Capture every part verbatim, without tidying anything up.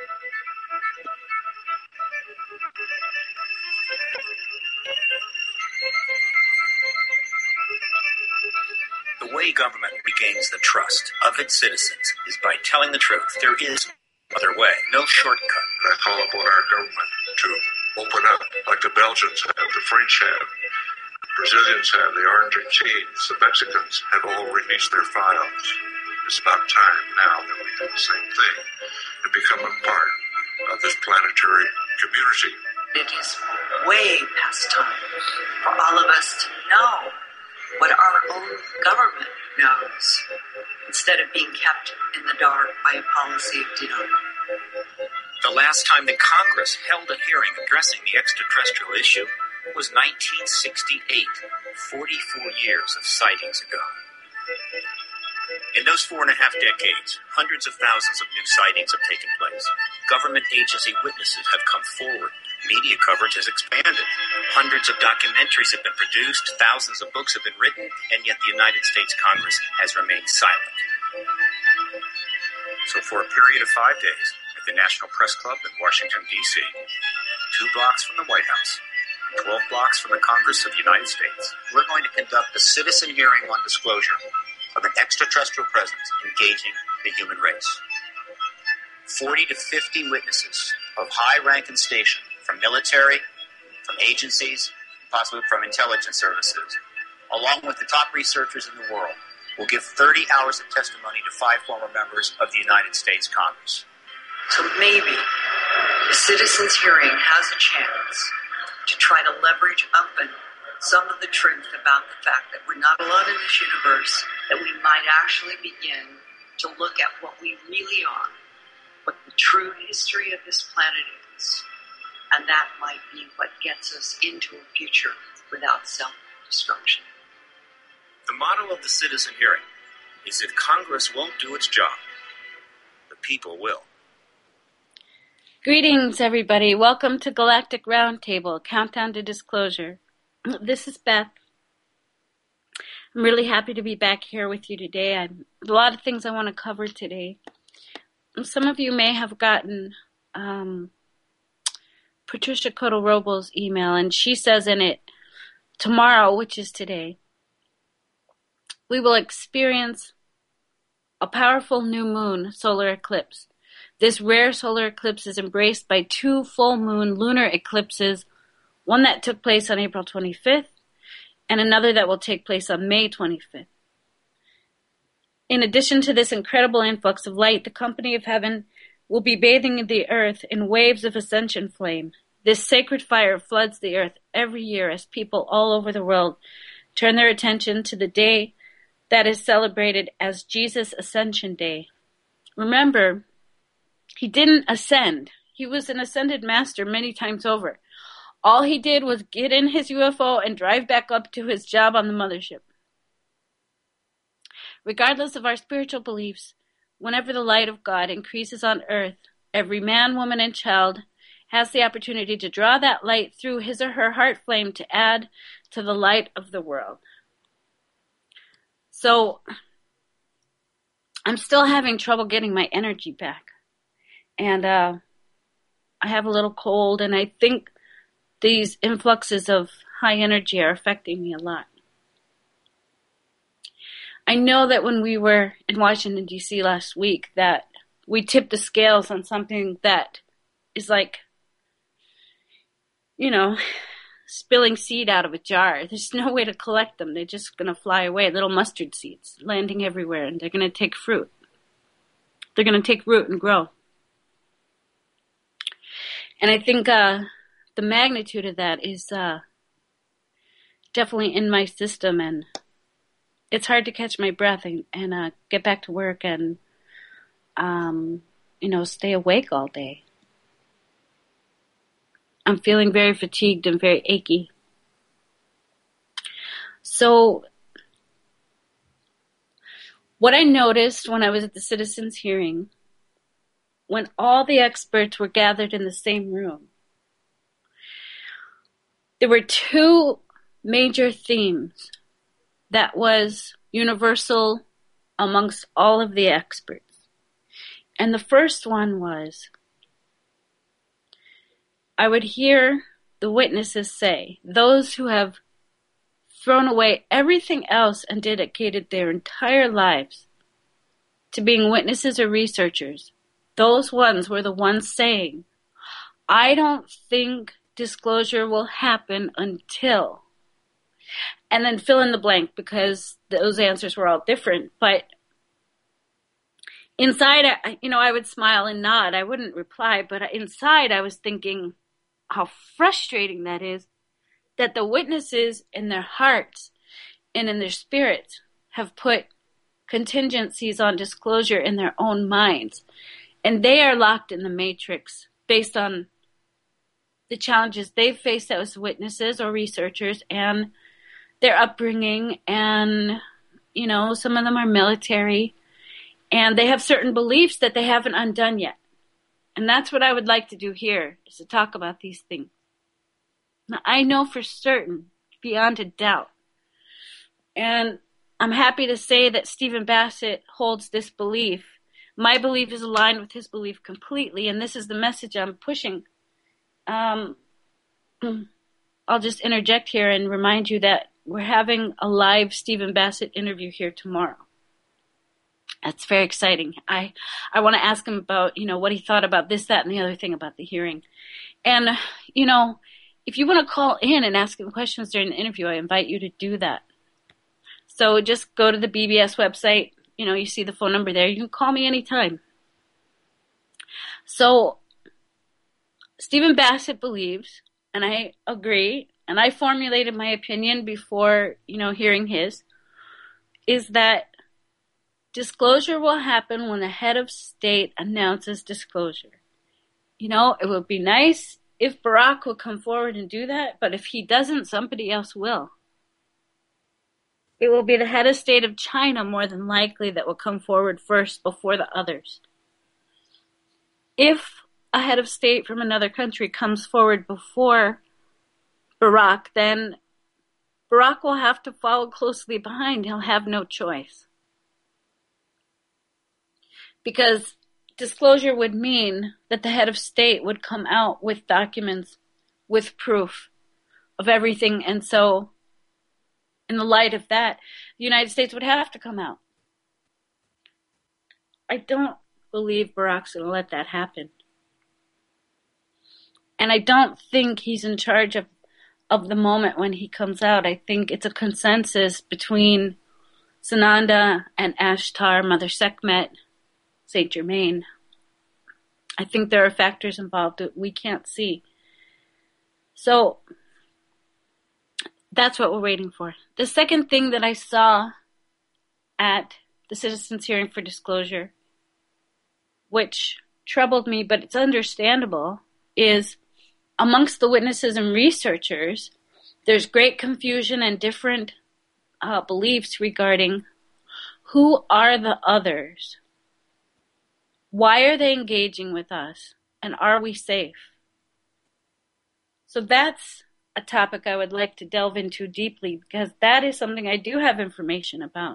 The way government regains the trust of its citizens is by telling the truth. There is no other way, no shortcut. I call upon our government to open up like the Belgians have, the French have, the Brazilians have, the Argentines, the Mexicans have all released their files. It's about time now that we do the same thing and become a part of this planetary community. It is way past time for all of us to know what our own government knows, instead of being kept in the dark by a policy of denial. The last time that Congress held a hearing addressing the extraterrestrial issue was nineteen sixty-eight, forty-four years of sightings ago. In those four and a half decades, hundreds of thousands of new sightings have taken place. Government agency witnesses have come forward. Media coverage has expanded. Hundreds of documentaries have been produced. Thousands of books have been written, and yet the United States Congress has remained silent. So for a period of five days, at the National Press Club in Washington, D C, two blocks from the White House, twelve blocks from the Congress of the United States, we're going to conduct a citizen hearing on disclosure of an extraterrestrial presence engaging the human race. forty to fifty witnesses of high rank and station, from military, from agencies, possibly from intelligence services, along with the top researchers in the world, will give thirty hours of testimony to five former members of the United States Congress. So maybe the citizens' hearing has a chance to try to leverage up and some of the truth about the fact that we're not alone in this universe, that we might actually begin to look at what we really are, what the true history of this planet is. And that might be what gets us into a future without self-destruction. The motto of the citizen hearing is if Congress won't do its job, the people will. Greetings, everybody. Welcome to Galactic Roundtable, Countdown to Disclosure. This is Beth. I'm really happy to be back here with you today. I have a lot of things I want to cover today. Some of you may have gotten um, Patricia Cotto-Robles' email, and she says in it, tomorrow, which is today, we will experience a powerful new moon solar eclipse. This rare solar eclipse is embraced by two full moon lunar eclipses, one that took place on April twenty-fifth and another that will take place on May twenty-fifth. In addition to this incredible influx of light, the company of heaven will be bathing the earth in waves of ascension flame. This sacred fire floods the earth every year as people all over the world turn their attention to the day that is celebrated as Jesus Ascension Day. Remember, he didn't ascend. He was an ascended master many times over. All he did was get in his U F O and drive back up to his job on the mothership. Regardless of our spiritual beliefs, whenever the light of God increases on earth, every man, woman, and child has the opportunity to draw that light through his or her heart flame to add to the light of the world. So, I'm still having trouble getting my energy back. And uh, I have a little cold, and I think these influxes of high energy are affecting me a lot. I know that when we were in Washington, D C last week, that we tipped the scales on something that is like, you know, spilling seed out of a jar. There's no way to collect them. They're just going to fly away. Little mustard seeds landing everywhere, and they're going to take fruit. They're going to take root and grow. And I think uh, the magnitude of that is uh, definitely in my system, and it's hard to catch my breath and, and uh, get back to work and, um, you know, stay awake all day. I'm feeling very fatigued and very achy. So, what I noticed when I was at the citizens' hearing, when all the experts were gathered in the same room, there were two major themes that was universal amongst all of the experts. And the first one was I would hear the witnesses say, those who have thrown away everything else and dedicated their entire lives to being witnesses or researchers, those ones were the ones saying, I don't think disclosure will happen until, and then fill in the blank, because those answers were all different. But inside, you know, I would smile and nod. I wouldn't reply, but inside I was thinking how frustrating that is, that the witnesses in their hearts and in their spirits have put contingencies on disclosure in their own minds. And they are locked in the matrix based on the challenges they've faced as witnesses or researchers and their upbringing. And, you know, some of them are military and they have certain beliefs that they haven't undone yet. And that's what I would like to do here, is to talk about these things. Now, I know for certain, beyond a doubt, and I'm happy to say that Stephen Bassett holds this belief. My belief is aligned with his belief completely, and this is the message I'm pushing. Um, I'll just interject here and remind you that we're having a live Stephen Bassett interview here tomorrow. That's very exciting. I, I want to ask him about, you know, what he thought about this, that, and the other thing about the hearing. And, you know, if you want to call in and ask him questions during the interview, I invite you to do that. So just go to the B B S website. You know, you see the phone number there. You can call me anytime. So Stephen Bassett believes, and I agree, and I formulated my opinion before, you know, hearing his, is that disclosure will happen when the head of state announces disclosure. You know, it would be nice if Barack would come forward and do that, but if he doesn't, somebody else will. It will be the head of state of China, more than likely, that will come forward first before the others. If a head of state from another country comes forward before Barack, then Barack will have to follow closely behind. He'll have no choice. Because disclosure would mean that the head of state would come out with documents, with proof of everything. And so, in the light of that, the United States would have to come out. I don't believe Barack's going to let that happen. And I don't think he's in charge of, of the moment when he comes out. I think it's a consensus between Sananda and Ashtar, Mother Sekhmet, Saint Germain. I think there are factors involved that we can't see. So that's what we're waiting for. The second thing that I saw at the Citizens Hearing for Disclosure, which troubled me, but it's understandable, is amongst the witnesses and researchers, there's great confusion and different uh, beliefs regarding who are the others. Why are they engaging with us? And are we safe? So that's a topic I would like to delve into deeply, because that is something I do have information about.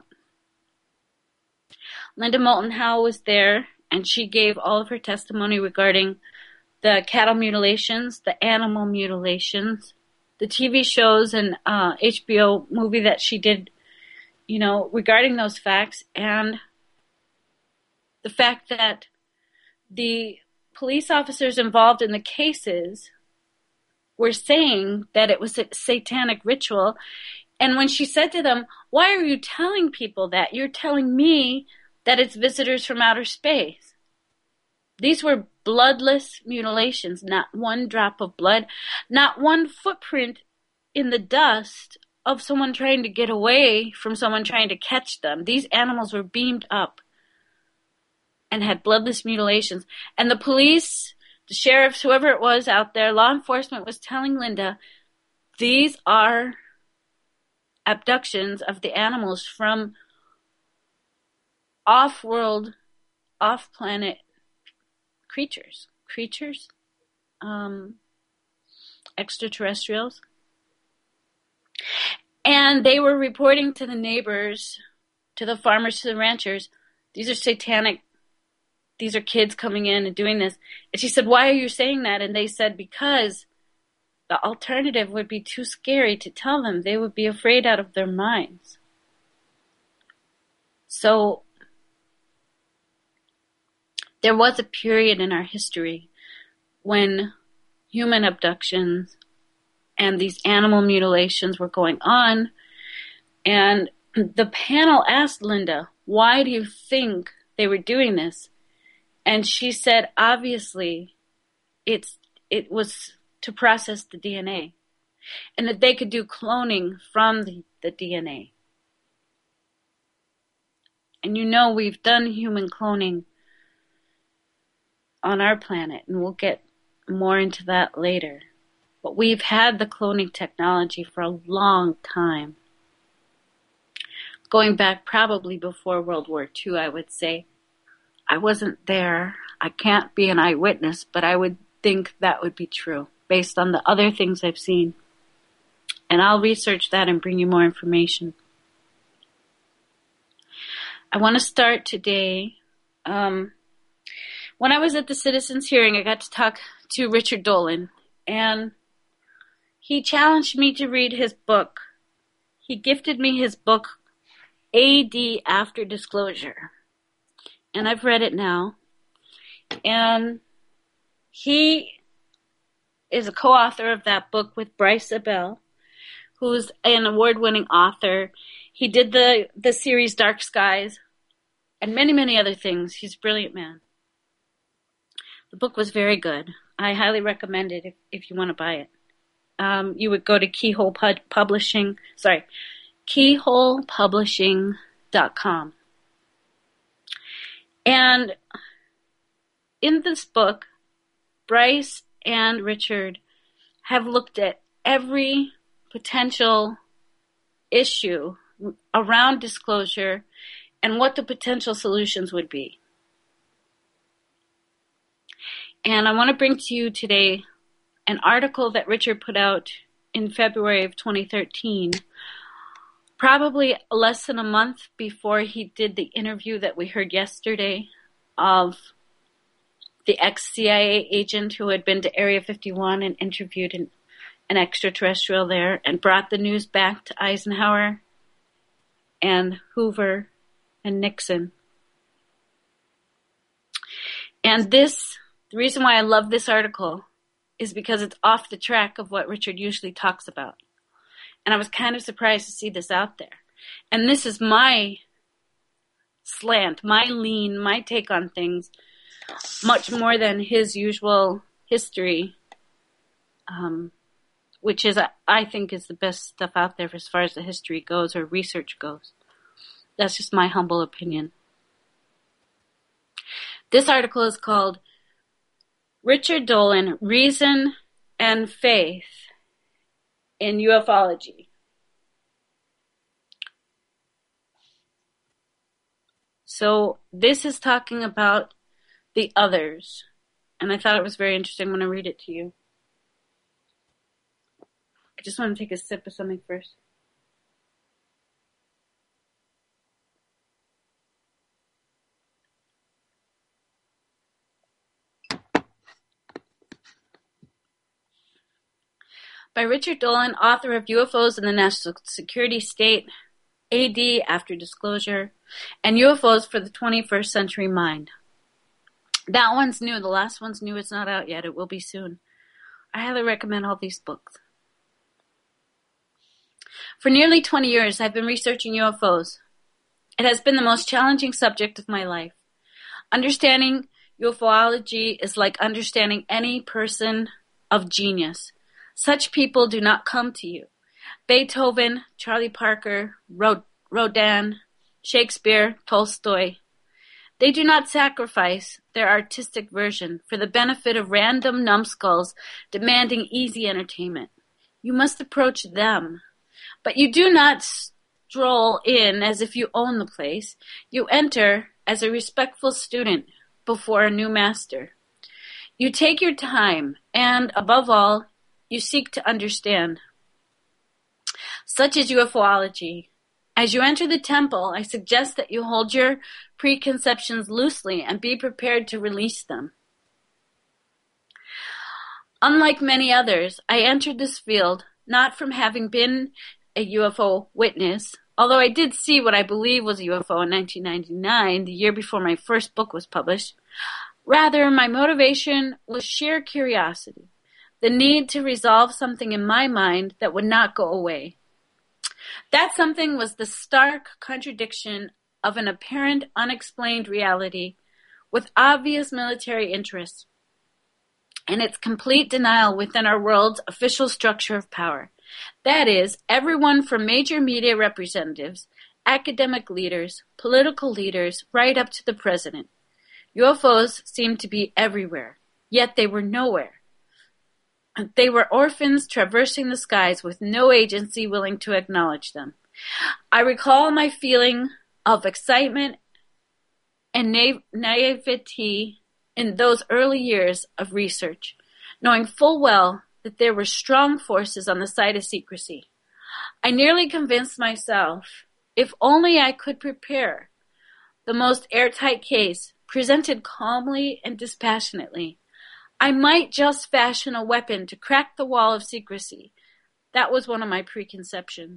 Linda Moulton Howe was there, and she gave all of her testimony regarding the cattle mutilations, the animal mutilations, the T V shows and uh, H B O movie that she did, you know, regarding those facts, and the fact that the police officers involved in the cases were saying that it was a satanic ritual. And when she said to them, why are you telling people that? You're telling me that it's visitors from outer space. These were bloodless mutilations, not one drop of blood, not one footprint in the dust of someone trying to get away from someone trying to catch them. These animals were beamed up and had bloodless mutilations. And the police, the sheriffs, whoever it was out there, law enforcement was telling Linda, these are abductions of the animals from off-world, off-planet creatures. Creatures? Um, extraterrestrials. And they were reporting to the neighbors, to the farmers, to the ranchers, these are satanic these are kids coming in and doing this. And she said, why are you saying that? And they said, because the alternative would be too scary to tell them. They would be afraid out of their minds. So there was a period in our history when human abductions and these animal mutilations were going on. And the panel asked Linda, why do you think they were doing this? And she said, obviously, it's it was to process the D N A. And that they could do cloning from the, the D N A. And you know we've done human cloning on our planet, and we'll get more into that later. But we've had the cloning technology for a long time. Going back probably before World War Two, I would say. I wasn't there. I can't be an eyewitness, but I would think that would be true based on the other things I've seen. And I'll research that and bring you more information. I want to start today. Um, when I was at the Citizens Hearing, I got to talk to Richard Dolan, and he challenged me to read his book. He gifted me his book, A D After Disclosure. And I've read it now. And he is a co-author of that book with Bryce Abel, who's an award-winning author. He did the, the series Dark Skies and many, many other things. He's a brilliant man. The book was very good. I highly recommend it if, if you want to buy it. Um, you would go to Keyhole Pub- Publishing, sorry, keyhole publishing dot com. And in this book, Bryce and Richard have looked at every potential issue around disclosure and what the potential solutions would be. And I want to bring to you today an article that Richard put out in February of twenty thirteen, probably less than a month before he did the interview that we heard yesterday of the ex-C I A agent who had been to Area fifty-one and interviewed an, an extraterrestrial there and brought the news back to Eisenhower and Hoover and Nixon. And this, the reason why I love this article is because it's off the track of what Richard usually talks about. And I was kind of surprised to see this out there. And this is my slant, my lean, my take on things, much more than his usual history, um, which is, I think, is the best stuff out there as far as the history goes or research goes. That's just my humble opinion. This article is called Richard Dolan, Reason and Faith in Ufology. So this is talking about the others, and I thought it was very interesting when I read it to you. I just want to take a sip of something first. By Richard Dolan, author of U F Os in the National Security State, A D After Disclosure, and U F Os for the twenty-first Century Mind. That one's new. The last one's new. It's not out yet. It will be soon. I highly recommend all these books. For nearly twenty years, I've been researching U F Os. It has been the most challenging subject of my life. Understanding ufology is like understanding any person of genius. Such people do not come to you. Beethoven, Charlie Parker, Rodin, Shakespeare, Tolstoy. They do not sacrifice their artistic version for the benefit of random numbskulls demanding easy entertainment. You must approach them. But you do not stroll in as if you own the place. You enter as a respectful student before a new master. You take your time and, above all, you seek to understand. Such is ufology. As you enter the temple, I suggest that you hold your preconceptions loosely and be prepared to release them. Unlike many others, I entered this field not from having been a U F O witness, although I did see what I believe was a U F O in nineteen ninety-nine, the year before my first book was published. Rather, my motivation was sheer curiosity, the need to resolve something in my mind that would not go away. That something was the stark contradiction of an apparent unexplained reality with obvious military interests and its complete denial within our world's official structure of power. That is, everyone from major media representatives, academic leaders, political leaders, right up to the president. U F Os seemed to be everywhere, yet they were nowhere. They were orphans traversing the skies with no agency willing to acknowledge them. I recall my feeling of excitement and na- naivety in those early years of research, knowing full well that there were strong forces on the side of secrecy. I nearly convinced myself, if only I could prepare the most airtight case, presented calmly and dispassionately, I might just fashion a weapon to crack the wall of secrecy. That was one of my preconceptions.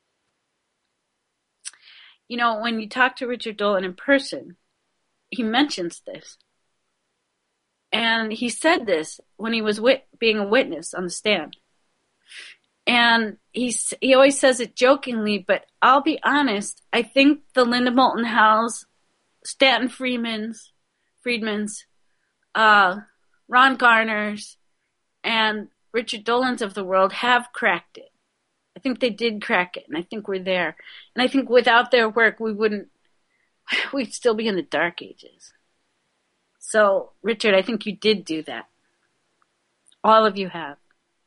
You know, when you talk to Richard Dolan in person, he mentions this. And he said this when he was wit- being a witness on the stand. And he, he always says it jokingly, but I'll be honest, I think the Linda Moulton Howes, Stanton Friedman's, Friedman's, uh, Ron Garner's, and Richard Dolan's of the world have cracked it. I think they did crack it, and I think we're there. And I think without their work, we wouldn't, we'd still be in the dark ages. So, Richard, I think you did do that. All of you have.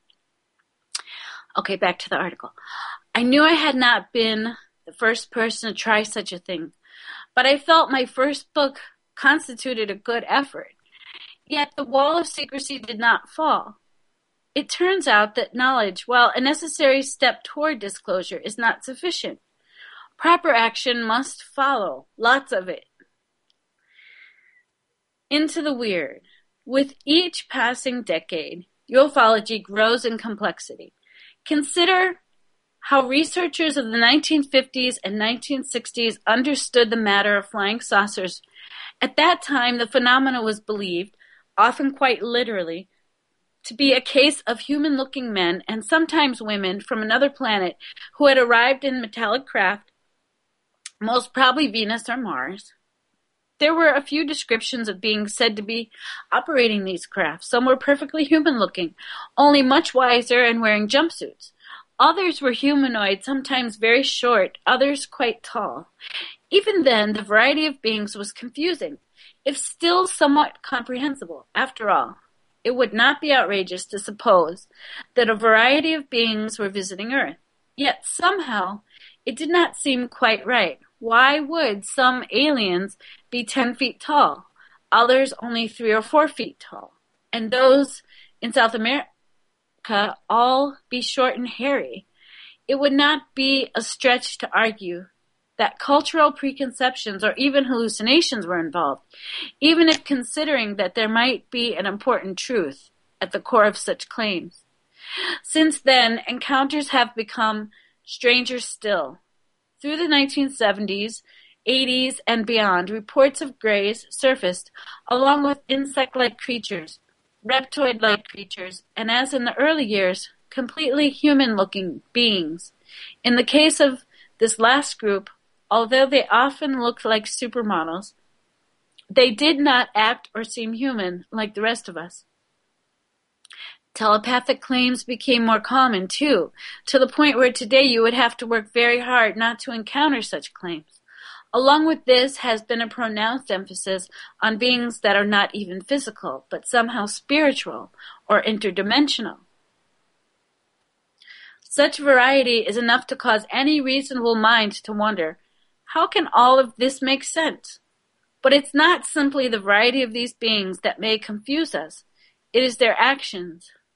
Okay, back to the article. I knew I had not been the first person to try such a thing, but I felt my first book constituted a good effort. Yet the wall of secrecy did not fall. It turns out that knowledge, while a necessary step toward disclosure, is not sufficient. Proper action must follow, lots of it. Into the weird. With each passing decade, ufology grows in complexity. Consider how researchers of the nineteen fifties and nineteen sixties understood the matter of flying saucers. At that time, the phenomena was believed, often quite literally, to be a case of human-looking men and sometimes women from another planet who had arrived in metallic craft, most probably Venus or Mars. There were a few descriptions of beings said to be operating these craft. Some were perfectly human-looking, only much wiser and wearing jumpsuits. Others were humanoid, sometimes very short, others quite tall. Even then, the variety of beings was confusing, if still somewhat comprehensible. After all, it would not be outrageous to suppose that a variety of beings were visiting Earth. Yet somehow, it did not seem quite right. Why would some aliens be ten feet tall, others only three or four feet tall, and those in South America all be short and hairy? It would not be a stretch to argue that cultural preconceptions or even hallucinations were involved, even if considering that there might be an important truth at the core of such claims. Since then, encounters have become stranger still. Through the nineteen seventies, eighties, and beyond, reports of greys surfaced, along with insect-like creatures, reptoid-like creatures, and as in the early years, completely human-looking beings. In the case of this last group, although they often looked like supermodels, they did not act or seem human like the rest of us. Telepathic claims became more common, too, to the point where today you would have to work very hard not to encounter such claims. Along with this has been a pronounced emphasis on beings that are not even physical, but somehow spiritual or interdimensional. Such variety is enough to cause any reasonable mind to wonder, how can all of this make sense? But it's not simply the variety of these beings that may confuse us. It is their actions.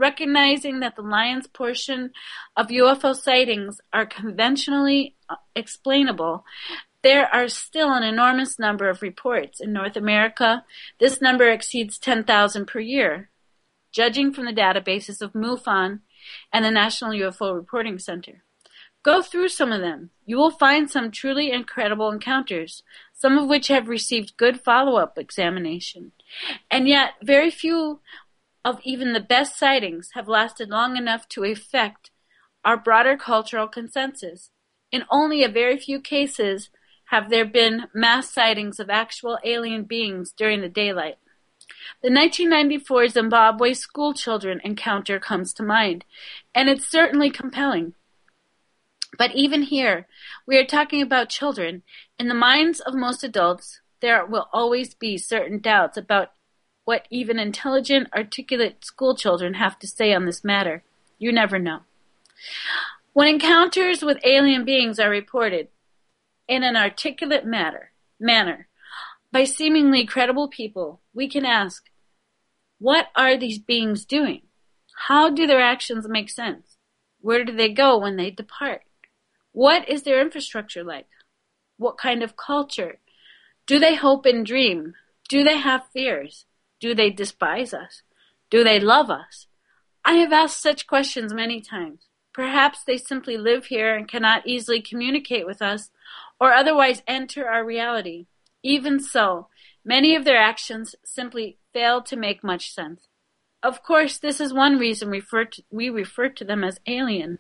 recognizing that the lion's portion of U F O sightings are conventionally explainable, there are still an enormous number of reports. In North America, this number exceeds ten thousand per year, judging from the databases of MUFON and the National U F O Reporting Center. Go through some of them. You will find some truly incredible encounters, some of which have received good follow-up examination. And yet, very few of even the best sightings have lasted long enough to affect our broader cultural consensus. In only a very few cases have there been mass sightings of actual alien beings during the daylight. The nineteen ninety-four Zimbabwe school children encounter comes to mind, and it's certainly compelling. But even here, we are talking about children. In the minds of most adults, there will always be certain doubts about what even intelligent, articulate school children have to say on this matter. You never know. When encounters with alien beings are reported in an articulate matter, manner by seemingly credible people, we can ask, what are these beings doing? How do their actions make sense? Where do they go when they depart? What is their infrastructure like? What kind of culture? Do they hope and dream? Do they have fears? Do they despise us? Do they love us? I have asked such questions many times. Perhaps they simply live here and cannot easily communicate with us or otherwise enter our reality. Even so, many of their actions simply fail to make much sense. Of course, this is one reason we refer to, we refer to them as alien.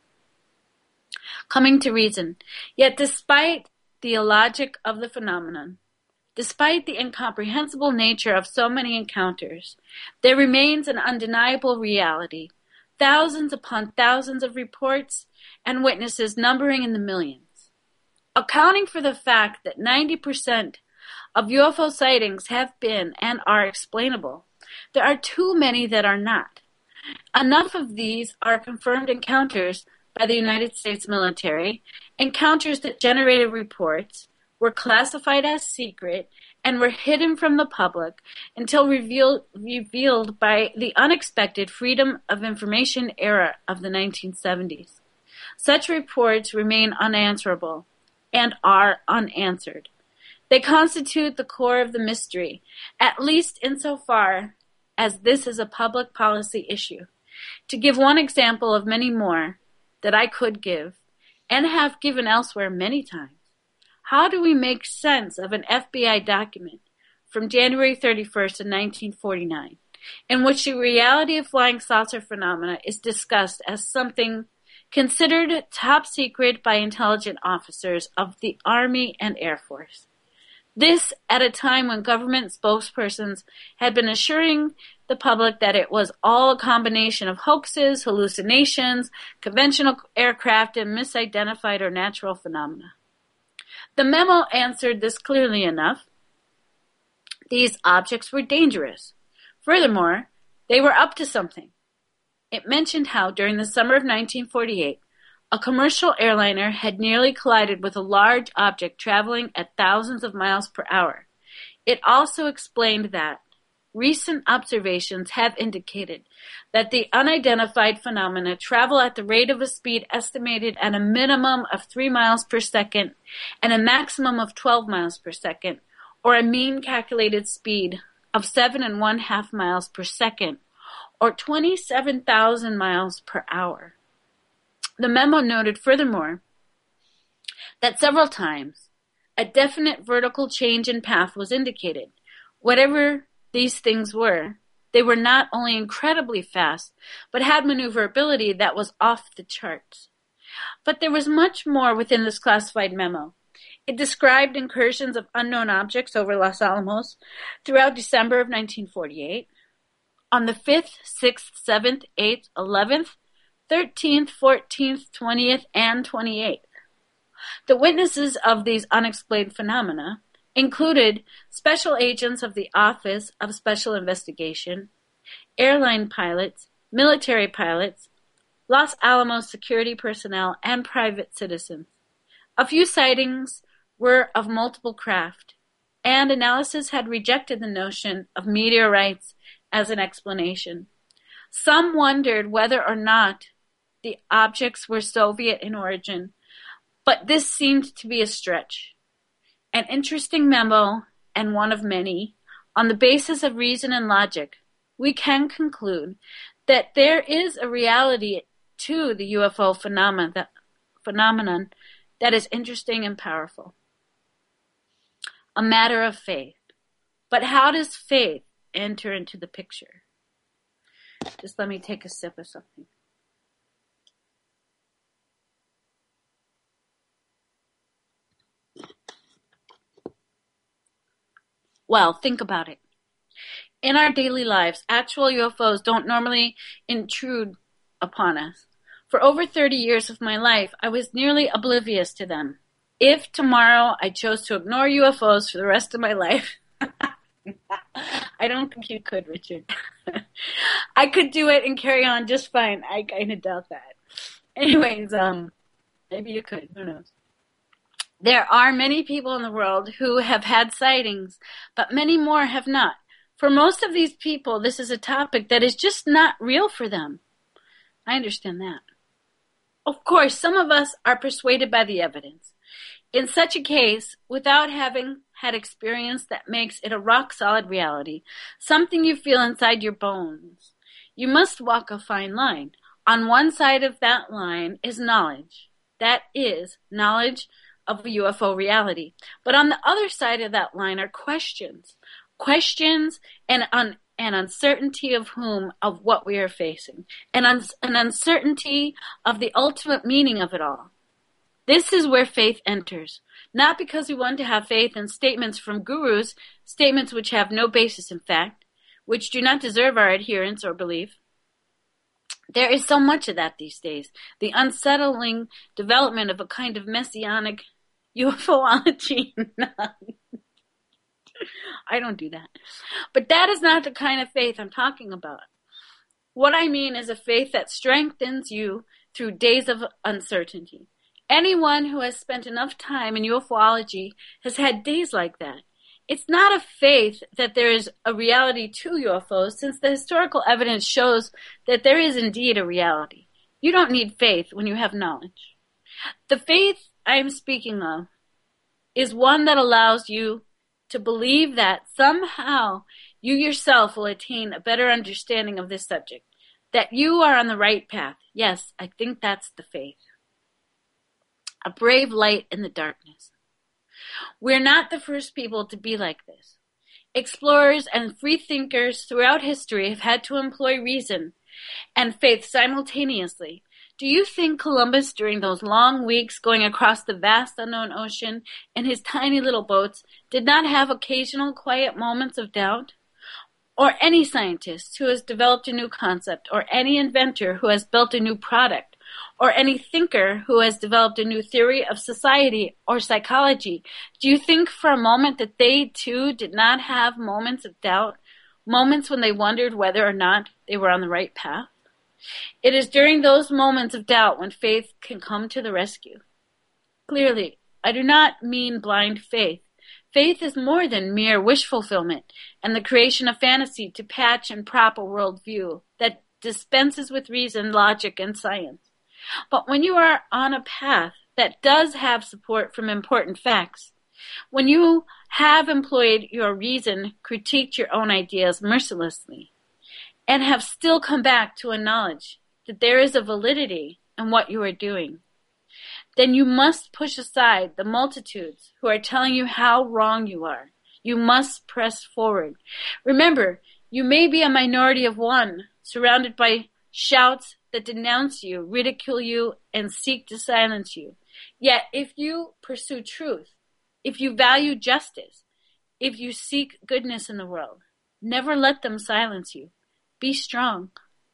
Coming to reason. Yet despite the illogic of the phenomenon, despite the incomprehensible nature of so many encounters, there remains an undeniable reality. Thousands upon thousands of reports and witnesses numbering in the millions. Accounting for the fact that ninety percent of U F O sightings have been and are explainable, there are too many that are not. Enough of these are confirmed encounters by the United States military, encounters that generated reports, were classified as secret, and were hidden from the public until revealed, revealed by the unexpected Freedom of Information era of the nineteen seventies. Such reports remain unanswerable and are unanswered. They constitute the core of the mystery, at least insofar as this is a public policy issue. To give one example of many more that I could give, and have given elsewhere many times, how do we make sense of an F B I document from January thirty-first of nineteen forty-nine, in which the reality of flying saucer phenomena is discussed as something considered top secret by intelligent officers of the Army and Air Force? This at a time when government spokespersons had been assuring the public that it was all a combination of hoaxes, hallucinations, conventional aircraft, and misidentified or natural phenomena. The memo answered this clearly enough. These objects were dangerous. Furthermore, they were up to something. It mentioned how during the summer of nineteen forty-eight, a commercial airliner had nearly collided with a large object traveling at thousands of miles per hour. It also explained that recent observations have indicated that the unidentified phenomena travel at the rate of a speed estimated at a minimum of three miles per second and a maximum of twelve miles per second, or a mean calculated speed of seven and one half miles per second, or twenty-seven thousand miles per hour. The memo noted furthermore that several times a definite vertical change in path was indicated. Whatever these things were, they were not only incredibly fast, but had maneuverability that was off the charts. But there was much more within this classified memo. It described incursions of unknown objects over Los Alamos throughout December of nineteen forty-eight. On the fifth, sixth, seventh, eighth, eleventh, thirteenth, fourteenth, twentieth, and twenty-eighth. The witnesses of these unexplained phenomena included special agents of the Office of Special Investigation, airline pilots, military pilots, Los Alamos security personnel, and private citizens. A few sightings were of multiple craft, and analysis had rejected the notion of meteorites as an explanation. Some wondered whether or not the objects were Soviet in origin, but this seemed to be a stretch. An interesting memo, and one of many, on the basis of reason and logic, we can conclude that there is a reality to the U F O phenomena that, phenomenon that is interesting and powerful. A matter of faith. But how does faith enter into the picture? Just let me take a sip of something. Well, think about it. In our daily lives, actual U F Os don't normally intrude upon us. For over thirty years of my life, I was nearly oblivious to them. If tomorrow I chose to ignore U F Os for the rest of my life, I don't think you could, Richard. I could do it and carry on just fine. I kind of doubt that. Anyways, um, maybe you could. Who knows? There are many people in the world who have had sightings, but many more have not. For most of these people, this is a topic that is just not real for them. I understand that. Of course, some of us are persuaded by the evidence. In such a case, without having had experience that makes it a rock-solid reality, something you feel inside your bones, you must walk a fine line. On one side of that line is knowledge. That is, knowledge of a U F O reality. But on the other side of that line are questions. Questions and un- an uncertainty of whom, of what we are facing. And un- an uncertainty of the ultimate meaning of it all. This is where faith enters. Not because we want to have faith in statements from gurus, statements which have no basis in fact, which do not deserve our adherence or belief. There is so much of that these days. The unsettling development of a kind of messianic UFOlogy. I don't do that. But that is not the kind of faith I'm talking about. What I mean is a faith that strengthens you through days of uncertainty. Anyone who has spent enough time in UFOlogy has had days like that. It's not a faith that there is a reality to U F Os, since the historical evidence shows that there is indeed a reality. You don't need faith when you have knowledge. The faith I am speaking of is one that allows you to believe that somehow you yourself will attain a better understanding of this subject, that you are on the right path. Yes, I think that's the faith. A brave light in the darkness. We're not the first people to be like this. Explorers and free thinkers throughout history have had to employ reason and faith simultaneously. Do you think Columbus, during those long weeks going across the vast unknown ocean in his tiny little boats, did not have occasional quiet moments of doubt? Or any scientist who has developed a new concept, or any inventor who has built a new product, or any thinker who has developed a new theory of society or psychology, do you think for a moment that they too did not have moments of doubt, moments when they wondered whether or not they were on the right path? It is during those moments of doubt when faith can come to the rescue. Clearly, I do not mean blind faith. Faith is more than mere wish fulfillment and the creation of fantasy to patch and prop a worldview that dispenses with reason, logic, and science. But when you are on a path that does have support from important facts, when you have employed your reason, critiqued your own ideas mercilessly, and have still come back to a knowledge that there is a validity in what you are doing, then you must push aside the multitudes who are telling you how wrong you are. You must press forward. Remember, you may be a minority of one, surrounded by shouts that denounce you, ridicule you, and seek to silence you. Yet, if you pursue truth, if you value justice, if you seek goodness in the world, never let them silence you. Be strong.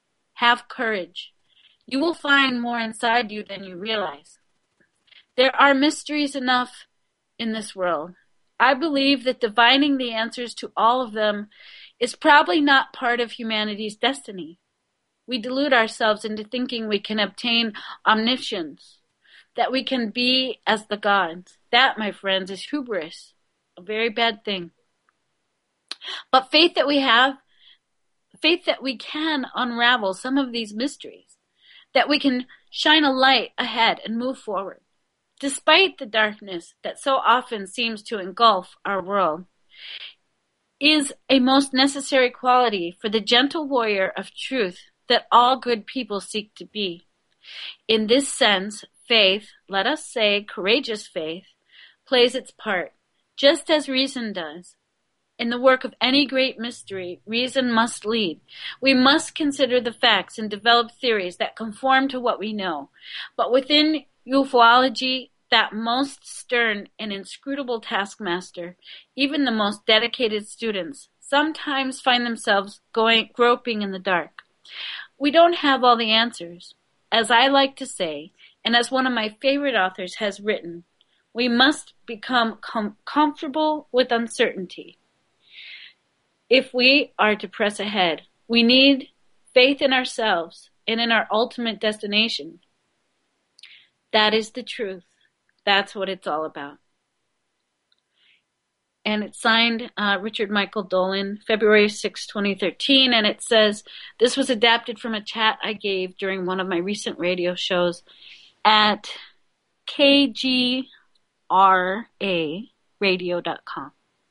Have courage. You will find more inside you than you realize. There are mysteries enough in this world. I believe that divining the answers to all of them is probably not part of humanity's destiny. We delude ourselves into thinking we can obtain omniscience, that we can be as the gods. That, my friends, is hubris, a very bad thing. But faith that we have, faith that we can unravel some of these mysteries, that we can shine a light ahead and move forward, despite the darkness that so often seems to engulf our world, is a most necessary quality for the gentle warrior of truth that all good people seek to be. In this sense, faith, let us say courageous faith, plays its part, just as reason does. In the work of any great mystery, reason must lead. We must consider the facts and develop theories that conform to what we know. But within ufology, that most stern and inscrutable taskmaster, even the most dedicated students, sometimes find themselves going groping in the dark. We don't have all the answers. As I like to say, and as one of my favorite authors has written, we must become com- comfortable with uncertainty. If we are to press ahead, we need faith in ourselves and in our ultimate destination. That is the truth. That's what it's all about. And it's signed uh, Richard Michael Dolan, February sixth, twenty thirteen, and it says, this was adapted from a chat I gave during one of my recent radio shows at K G R A radio dot com.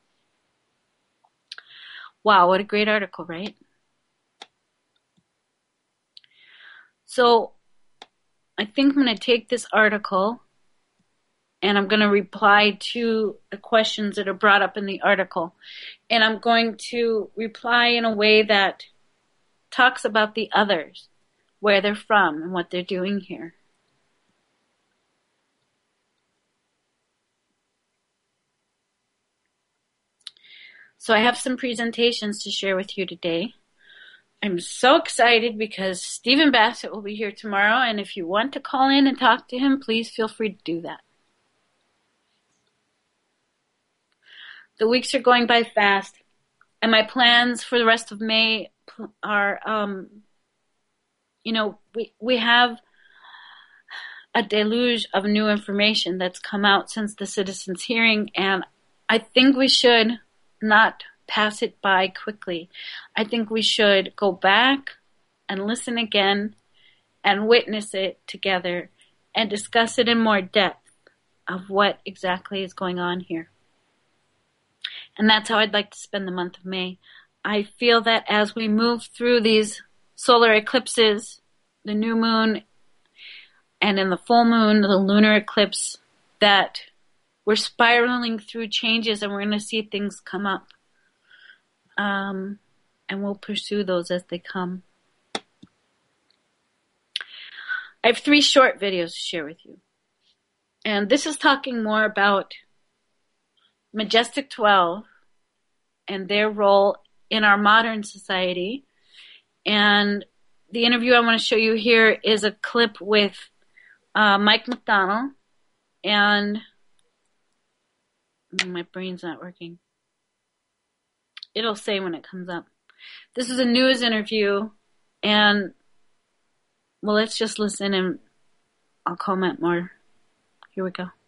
Wow, what a great article, right? So I think I'm going to take this article and I'm going to reply to the questions that are brought up in the article. And I'm going to reply in a way that talks about the others, where they're from and what they're doing here. So I have some presentations to share with you today. I'm so excited because Stephen Bassett will be here tomorrow, and if you want to call in and talk to him, please feel free to do that. The weeks are going by fast, and my plans for the rest of May are, um, you know, we we have a deluge of new information that's come out since the citizens' hearing, and I think we should not pass it by quickly. I think we should go back and listen again and witness it together and discuss it in more depth of what exactly is going on here. And that's how I'd like to spend the month of May. I feel that as we move through these solar eclipses, the new moon, and in the full moon, the lunar eclipse, that we're spiraling through changes and we're going to see things come up. Um, and we'll pursue those as they come. I have three short videos to share with you. And this is talking more about Majestic twelve and their role in our modern society. And the interview I want to show you here is a clip with uh, Mike McDonald. And my brain's not working. It'll say when it comes up. This is a news interview, and well, let's just listen and I'll comment more. Here we go.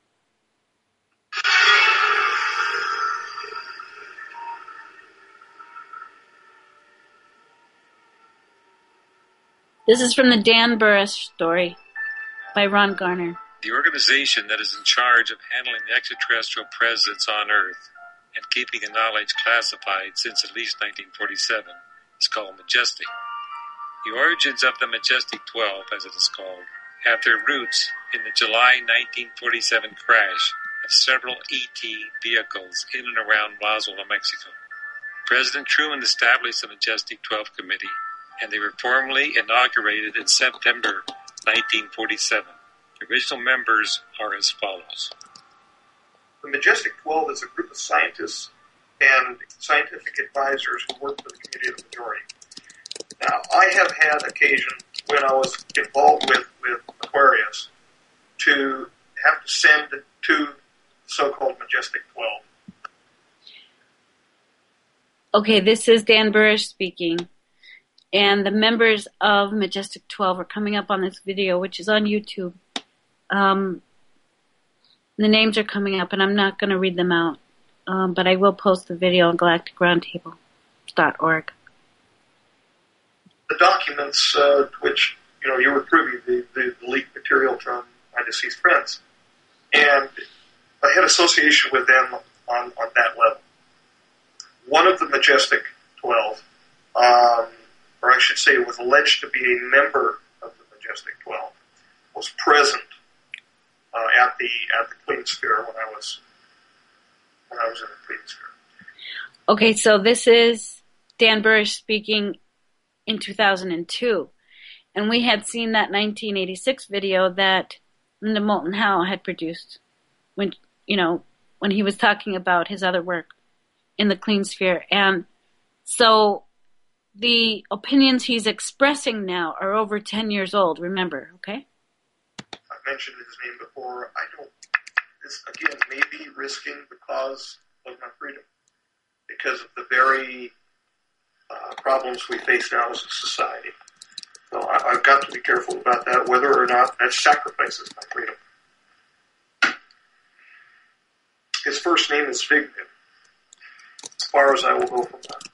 This is from the Dan Burris story by Ron Garner. The organization that is in charge of handling the extraterrestrial presence on Earth and keeping the knowledge classified since at least nineteen forty-seven is called Majestic. The origins of the Majestic twelve, as it is called, have their roots in the July nineteen forty-seven crash of several E T vehicles in and around Roswell, New Mexico. President Truman established the Majestic twelve Committee, and they were formally inaugurated in September nineteen forty-seven. The original members are as follows. The Majestic twelve is a group of scientists and scientific advisors who work for the community of the majority. Now, I have had occasion when I was involved with, with Aquarius to have to send to the so-called Majestic twelve. Okay, this is Dan Burris speaking. And the members of Majestic twelve are coming up on this video, which is on YouTube. Um, the names are coming up, and I'm not going to read them out. Um, but I will post the video on galactic roundtable dot org. the documents uh, which, you know, you were privy, the, the, the leaked material from my deceased friends. And I had association with them on, on that level. One of the Majestic twelve, um, or I should say was alleged to be a member of the Majestic twelve, was present uh, at the at the Clean Sphere when I was when I was in the Clean Sphere. Okay, so this is Dan Burrish speaking in two thousand two, and we had seen that nineteen eighty-six video that Linda Moulton Howe had produced when, you know, when he was talking about his other work in the Clean Sphere. And so the opinions he's expressing now are over ten years old, remember, okay? I mentioned his name before. I don't, this again, maybe risking the cause of my freedom because of the very uh, problems we face now as a society. So I, I've got to be careful about that, whether or not that sacrifices my freedom. His first name is Figment. As far as I will go from that.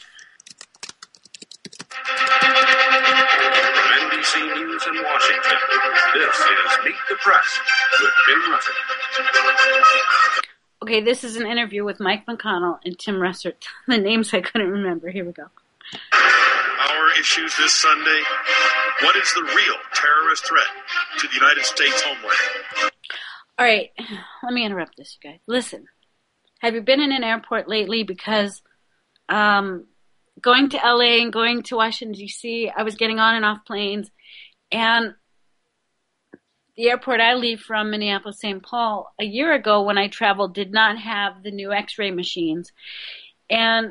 From N B C News in Washington, this is Meet the Press with Tim Russert. Okay, this is an interview with Mike McConnell and Tim Russert. The names I couldn't remember. Here we go. Our issues this Sunday. What is the real terrorist threat to the United States homeland? All right, let me interrupt this, you guys. Listen, have you been in an airport lately? Because um, going to L A and going to Washington, D C, I was getting on and off planes, and the airport I leave from, Minneapolis, Saint Paul, a year ago when I traveled, did not have the new x-ray machines. And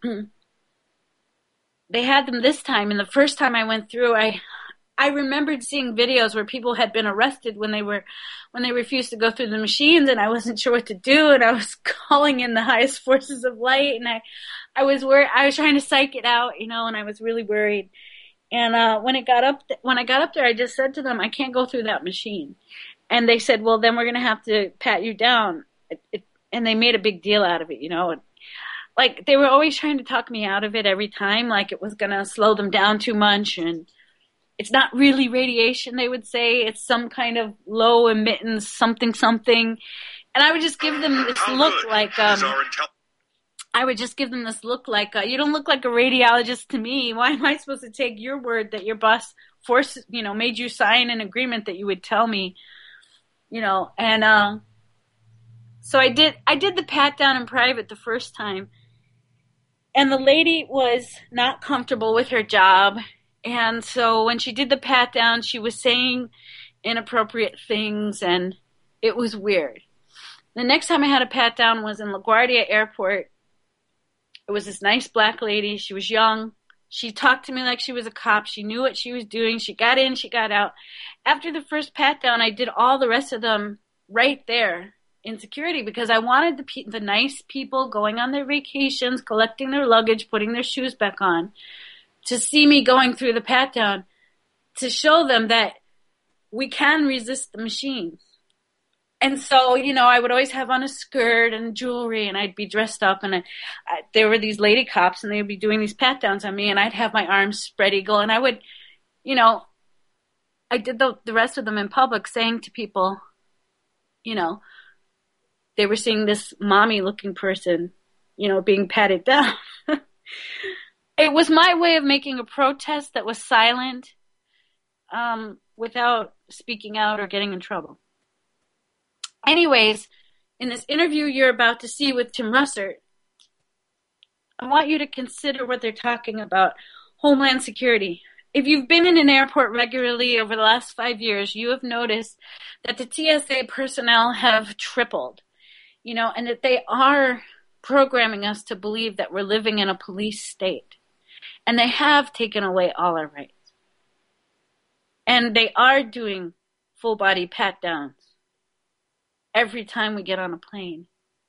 they had them this time, and the first time I went through, I I remembered seeing videos where people had been arrested when they were when they refused to go through the machines, and I wasn't sure what to do, and I was calling in the highest forces of light, and I I was worried, I was trying to psych it out, you know, and I was really worried. And uh, when it got up, th- when I got up there, I just said to them, "I can't go through that machine." And they said, "Well, then we're going to have to pat you down." It, it, and they made a big deal out of it, you know. And, like, they were always trying to talk me out of it every time, like it was going to slow them down too much. And it's not really radiation, they would say. It's some kind of low emittance something something. And I would just give them this How look good like, is um, our intel- I would just give them this look like, uh, you don't look like a radiologist to me. Why am I supposed to take your word that your boss forced, you know, made you sign an agreement that you would tell me, you know? And uh, so I did. I did the pat down in private the first time, and the lady was not comfortable with her job, and so when she did the pat down, she was saying inappropriate things, and it was weird. The next time I had a pat down was in LaGuardia Airport. It was this nice black lady. She was young. She talked to me like she was a cop. She knew what she was doing. She got in, she got out. After the first pat down, I did all the rest of them right there in security because I wanted the pe- the nice people going on their vacations, collecting their luggage, putting their shoes back on, to see me going through the pat down, to show them that we can resist the machines. And so, you know, I would always have on a skirt and jewelry, and I'd be dressed up, and I, I, there were these lady cops, and they would be doing these pat downs on me, and I'd have my arms spread eagle, and I would, you know, I did the, the rest of them in public, saying to people, you know, they were seeing this mommy-looking person, you know, being patted down. It was my way of making a protest that was silent, um, without speaking out or getting in trouble. Anyways, in this interview you're about to see with Tim Russert, I want you to consider what they're talking about, Homeland Security. If you've been in an airport regularly over the last five years, you have noticed that the T S A personnel have tripled, you know, and that they are programming us to believe that we're living in a police state. And they have taken away all our rights. And they are doing full-body pat-downs every time we get on a plane.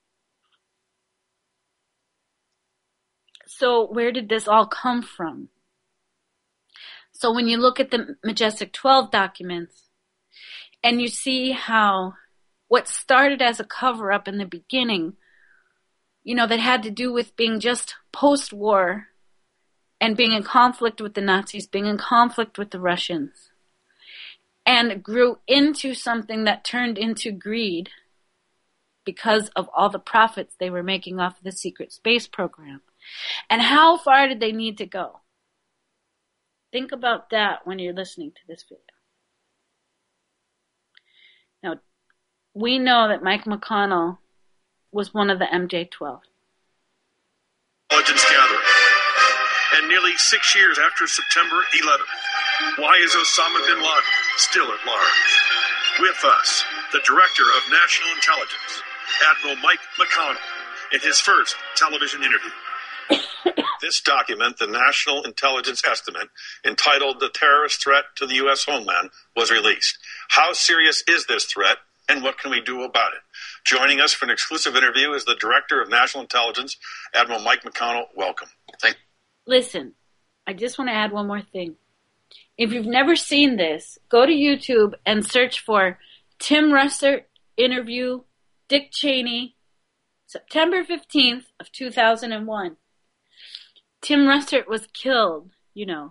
So where did this all come from? So when you look at the Majestic twelve documents and you see how what started as a cover-up in the beginning, you know, that had to do with being just post-war and being in conflict with the Nazis, being in conflict with the Russians, and grew into something that turned into greed because of all the profits they were making off of the secret space program. And how far did they need to go? Think about that when you're listening to this video. Now, we know that Mike McConnell was one of the M J twelve. Intelligence gathering. And nearly six years after September eleventh, why is Osama bin Laden still at large? With us, the Director of National Intelligence, Admiral Mike McConnell, in his first television interview. This document, the National Intelligence Estimate, entitled The Terrorist Threat to the U S Homeland, was released. How serious is this threat, and what can we do about it? Joining us for an exclusive interview is the Director of National Intelligence, Admiral Mike McConnell. Welcome. Thank you. Listen, I just want to add one more thing. If you've never seen this, go to YouTube and search for Tim Russert interview Dick Cheney, September fifteenth of two thousand one. Tim Russert was killed, you know.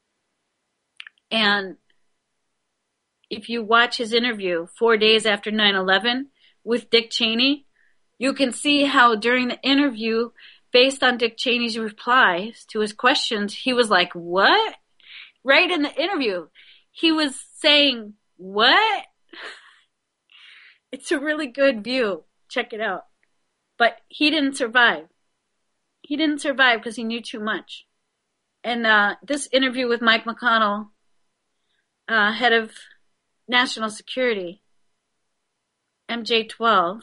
And if you watch his interview four days after nine eleven with Dick Cheney, you can see how during the interview, based on Dick Cheney's replies to his questions, he was like, what? Right in the interview, he was saying, what? It's a really good view. Check it out. But he didn't survive. He didn't survive because he knew too much. And uh, this interview with Mike McConnell, uh, head of National Security, M J twelve,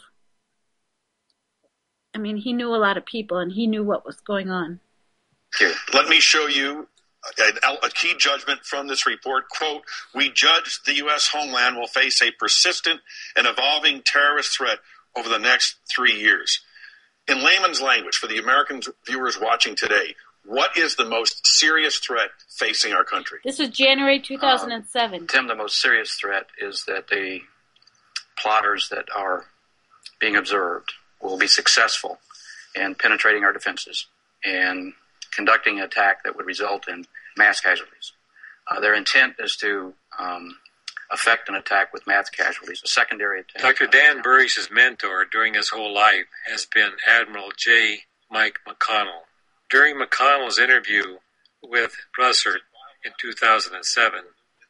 I mean, he knew a lot of people and he knew what was going on. Here, let me show you a, a key judgment from this report. Quote, we judge the U S homeland will face a persistent and evolving terrorist threat over the next three years. In layman's language, for the American viewers watching today, what is the most serious threat facing our country? This was January two thousand seven. Um, Tim, the most serious threat is that the plotters that are being observed will be successful in penetrating our defenses and conducting an attack that would result in mass casualties. Uh, their intent is to um, affect an attack with mass casualties, a secondary attack. Doctor Dan Burrich's mentor during his whole life has been Admiral J. Mike McConnell. During McConnell's interview with Russert in two thousand seven,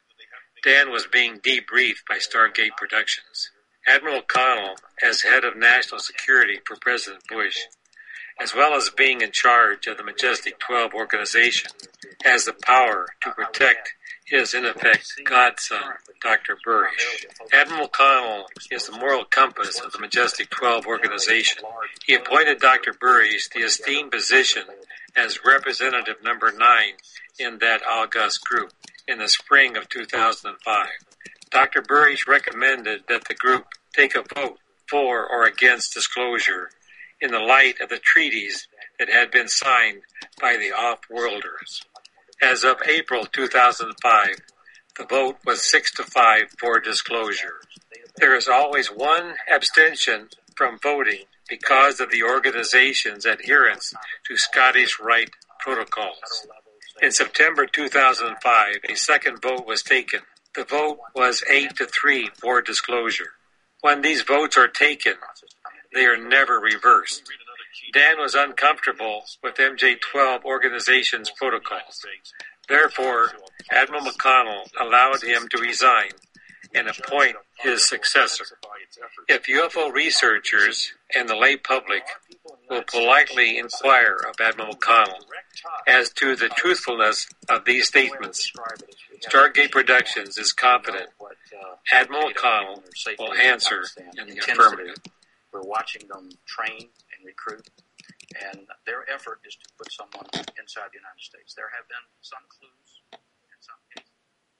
Dan was being debriefed by Stargate Productions. Admiral McConnell, as head of national security for President Bush, as well as being in charge of the Majestic twelve organization, has the power to protect his, in effect, godson, Doctor Burrich. Admiral McConnell is the moral compass of the Majestic twelve organization. He appointed Doctor Burrich the esteemed position as representative number nine in that august group in the spring of two thousand five. Doctor Burrich recommended that the group take a vote for or against disclosure in the light of the treaties that had been signed by the off-worlders. As of April two thousand five, the vote was six to five for disclosure. There is always one abstention from voting because of the organization's adherence to Scottish Rite protocols. In September two thousand five, a second vote was taken. The vote was eight to three for disclosure. When these votes are taken, they are never reversed. Dan was uncomfortable with M J twelve organization's protocols. Therefore, Admiral McConnell allowed him to resign and appoint his successor. If U F O researchers and the lay public will politely inquire of Admiral McConnell as to the truthfulness of these statements, Stargate Productions is confident Admiral McConnell will answer in the affirmative. We're watching them train and recruit, and their effort is to put someone inside the United States. There have been some clues in some cases.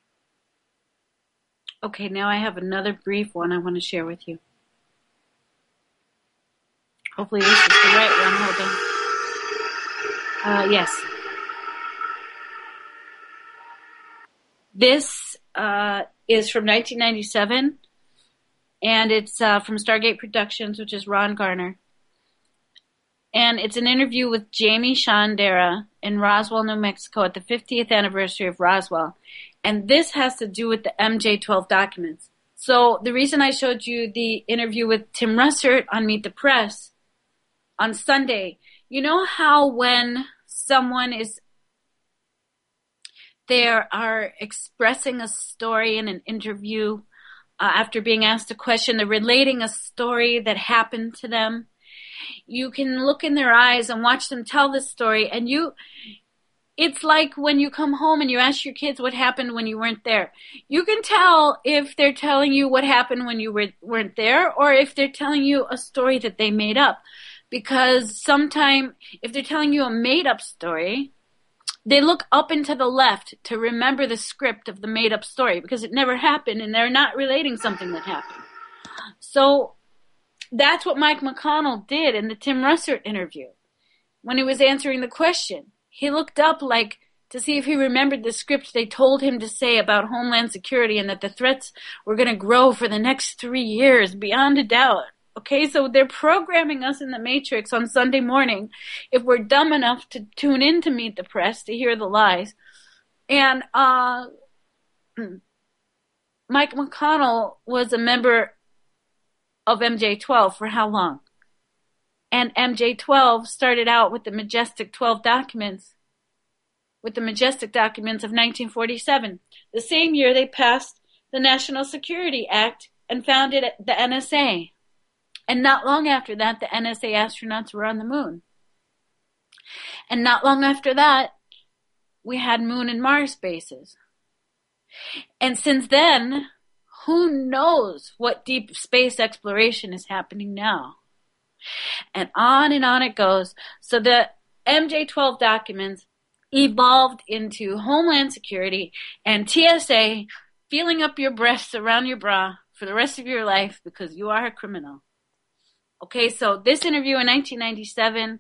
Okay, now I have another brief one I want to share with you. Hopefully this is the right one. Hold on. Uh, yes. This uh, is from nineteen ninety-seven, and it's uh, from Stargate Productions, which is Ron Garner. And it's an interview with Jamie Shandera in Roswell, New Mexico at the fiftieth anniversary of Roswell. And this has to do with the M J twelve documents. So the reason I showed you the interview with Tim Russert on Meet the Press on Sunday, you know how when someone is, they are expressing a story in an interview uh, after being asked a question, they're relating a story that happened to them. You can look in their eyes and watch them tell this story, and you, it's like when you come home and you ask your kids what happened when you weren't there. You can tell if they're telling you what happened when you were, weren't there, or if they're telling you a story that they made up. Because sometime, if they're telling you a made-up story, they look up and to the left to remember the script of the made-up story because it never happened and they're not relating something that happened. So that's what Mike McConnell did in the Tim Russert interview. When he was answering the question, he looked up like to see if he remembered the script they told him to say about Homeland Security and that the threats were going to grow for the next three years beyond a doubt. Okay, so they're programming us in the Matrix on Sunday morning if we're dumb enough to tune in to Meet the Press to hear the lies. And uh, Mike McConnell was a member of M J twelve for how long? And M J twelve started out with the Majestic twelve documents, with the Majestic documents of nineteen forty-seven. The same year they passed the National Security Act and founded the N S A. And not long after that, the N S A astronauts were on the moon. And not long after that, we had Moon and Mars bases. And since then, who knows what deep space exploration is happening now? And on and on it goes. So the M J twelve documents evolved into Homeland Security and T S A feeling up your breasts around your bra for the rest of your life because you are a criminal. Okay, so this interview in nineteen ninety-seven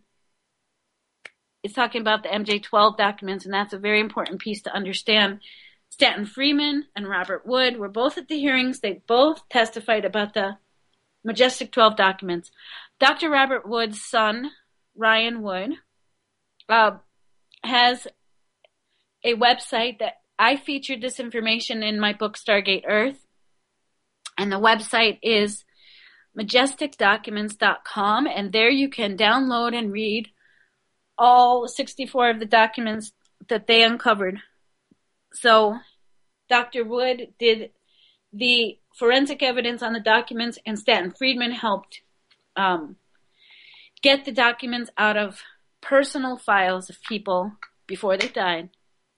is talking about the M J twelve documents, and that's a very important piece to understand. Stanton Friedman and Robert Wood were both at the hearings. They both testified about the Majestic twelve documents. Doctor Robert Wood's son, Ryan Wood, uh, has a website that I featured this information in my book, Stargate Earth, and the website is majestic documents dot com, and there you can download and read all sixty-four of the documents that they uncovered. So Doctor Wood did the forensic evidence on the documents, and Stanton Friedman helped um, get the documents out of personal files of people before they died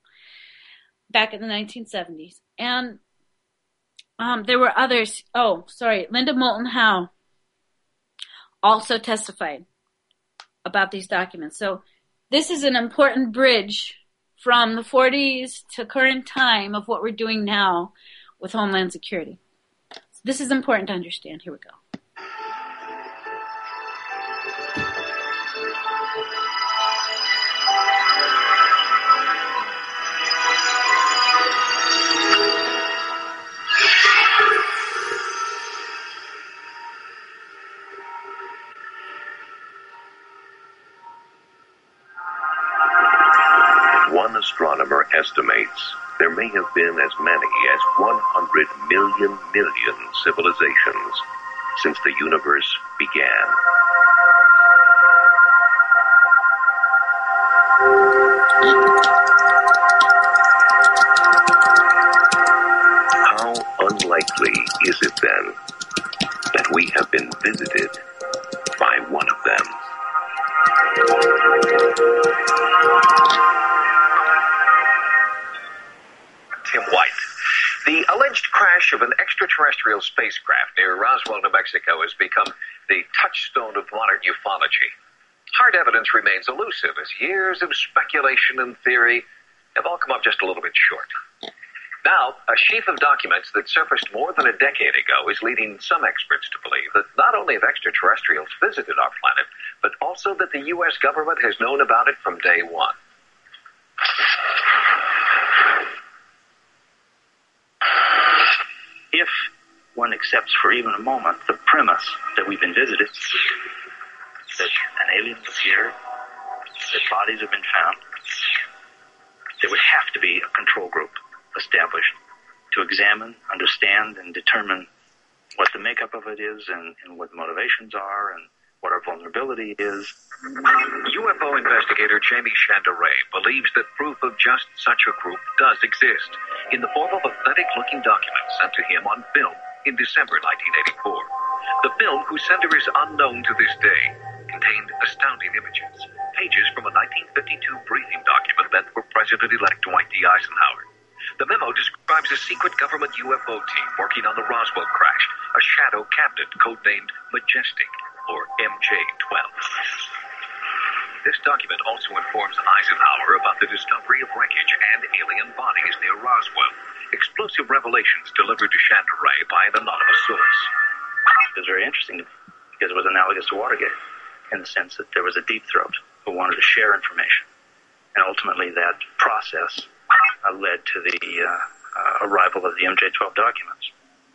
back in the nineteen seventies. And Um, there were others. Oh, sorry. Linda Moulton Howe also testified about these documents. So this is an important bridge from the forties to current time of what we're doing now with Homeland Security. So this is important to understand. Here we go. One astronomer estimates there may have been as many as one hundred million million civilizations since the universe began. How unlikely is it then that we have been visited by one of them? Tim White. The alleged crash of an extraterrestrial spacecraft near Roswell, New Mexico has become the touchstone of modern ufology. Hard evidence remains elusive as years of speculation and theory have all come up just a little bit short. Now, a sheaf of documents that surfaced more than a decade ago is leading some experts to believe that not only have extraterrestrials visited our planet, but also that the U S government has known about it from day one. If one accepts for even a moment the premise that we've been visited, that an alien was here, that bodies have been found, there would have to be a control group established to examine, understand, and determine what the makeup of it is and, and what the motivations are and what our vulnerability is. U F O investigator Jamie Chandaray believes that proof of just such a group does exist in the form of authentic-looking documents sent to him on film in December nineteen eighty-four. The film, whose sender is unknown to this day, contained astounding images, pages from a nineteen fifty-two briefing document meant for President-elect Dwight D. Eisenhower. The memo describes a secret government U F O team working on the Roswell crash, a shadow cabinet codenamed Majestic, or M J twelve. This document also informs Eisenhower about the discovery of wreckage and alien bodies near Roswell, explosive revelations delivered to Chandaray by an anonymous source. It was very interesting because it was analogous to Watergate in the sense that there was a deep throat who wanted to share information. And ultimately that process uh, led to the uh, uh, arrival of the M J twelve documents.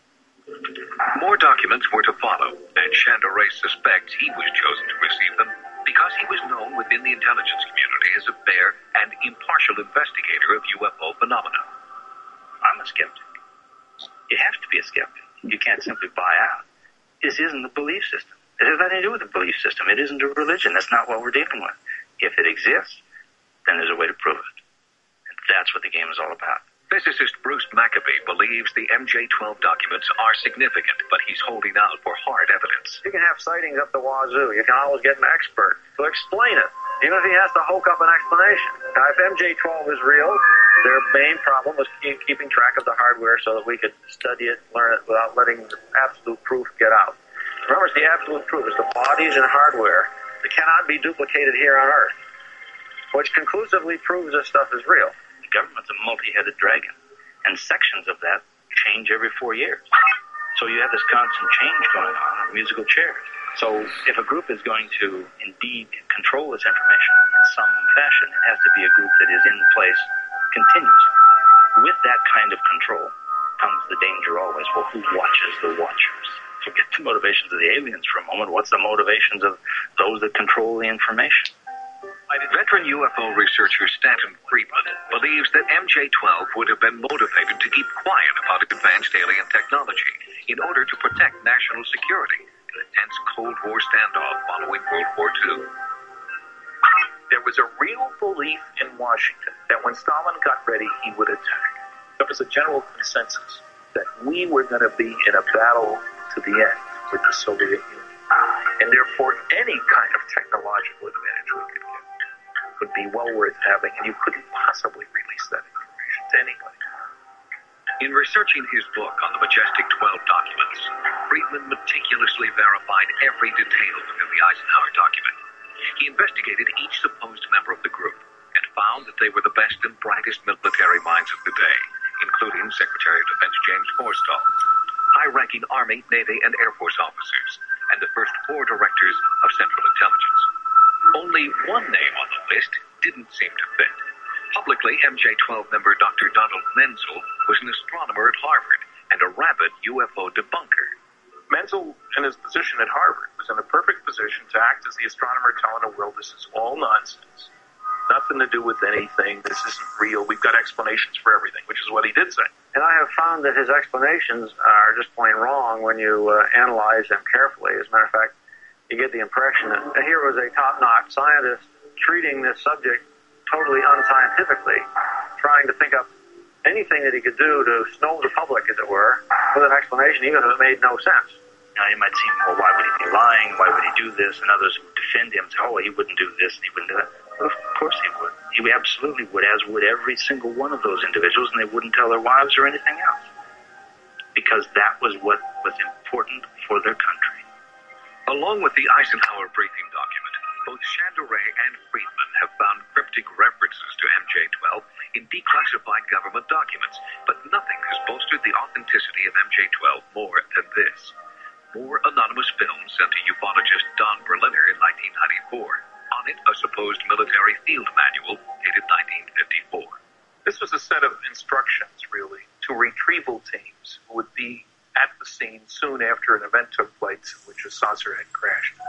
More documents were to follow, and Chandaray suspects he was chosen to receive them because he was known within the intelligence community as a fair and impartial investigator of U F O phenomena. I'm a skeptic. You have to be a skeptic. You can't simply buy out. This isn't a belief system. It has nothing to do with a belief system. It isn't a religion. That's not what we're dealing with. If it exists, then there's a way to prove it. And that's what the game is all about. Physicist Bruce Maccabee believes the M J twelve documents are significant, but he's holding out for hard evidence. You can have sightings up the wazoo. You can always get an expert to explain it, even if he has to hoke up an explanation. Now, if M J twelve is real, their main problem was keeping track of the hardware so that we could study it, learn it, without letting the absolute proof get out. Remember, it's the absolute proof. It's the bodies and hardware that cannot be duplicated here on Earth, which conclusively proves this stuff is real. The government's a multi-headed dragon, and sections of that change every four years. So you have this constant change going on of musical chairs. So if a group is going to indeed control this information in some fashion, it has to be a group that is in place continuously. With that kind of control comes the danger always. Well, who watches the watchers? Forget the motivations of the aliens for a moment. What's the motivations of those that control the information? Veteran U F O researcher Stanton Friedman believes that M J twelve would have been motivated to keep quiet about advanced alien technology in order to protect national security in a tense Cold War standoff following World War Two. There was a real belief in Washington that when Stalin got ready, he would attack. There was a general consensus that we were going to be in a battle to the end with the Soviet Union. And therefore, any kind of technological advantage we could get would be well worth having, and you couldn't possibly release that information to anybody. In researching his book on the Majestic twelve documents, Friedman meticulously verified every detail within the Eisenhower document. He investigated each supposed member of the group and found that they were the best and brightest military minds of the day, including Secretary of Defense James Forstall, high-ranking Army, Navy, and Air Force officers, and the first four directors of Central Intelligence. Only one name on the list didn't seem to fit. Publicly, M J twelve member Doctor Donald Menzel was an astronomer at Harvard and a rabid U F O debunker. Menzel, in his position at Harvard, was in a perfect position to act as the astronomer telling the world this is all nonsense. Nothing to do with anything. This isn't real. We've got explanations for everything, which is what he did say. And I have found that his explanations are just plain wrong when you uh, analyze them carefully. As a matter of fact, you get the impression that here was a top-notch scientist treating this subject totally unscientifically, trying to think up anything that he could do to snow the public, as it were, with an explanation, even if it made no sense. Now, you might seem, well, why would he be lying? Why would he do this? And others would defend him, say, oh, he wouldn't do this and he wouldn't do that. Well, of course he would. He absolutely would, as would every single one of those individuals, and they wouldn't tell their wives or anything else. Because that was what was important for their country. Along with the Eisenhower briefing document, both Chandaray and Friedman have found cryptic references to M J twelve in declassified government documents, but nothing has bolstered the authenticity of M J twelve more than this. More anonymous films sent to ufologist Don Berliner in nineteen ninety-four. On it, a supposed military field manual dated nineteen fifty-four. This was a set of instructions, really, to retrieval teams who would be at the scene soon after an event took place in which a saucer had crashed.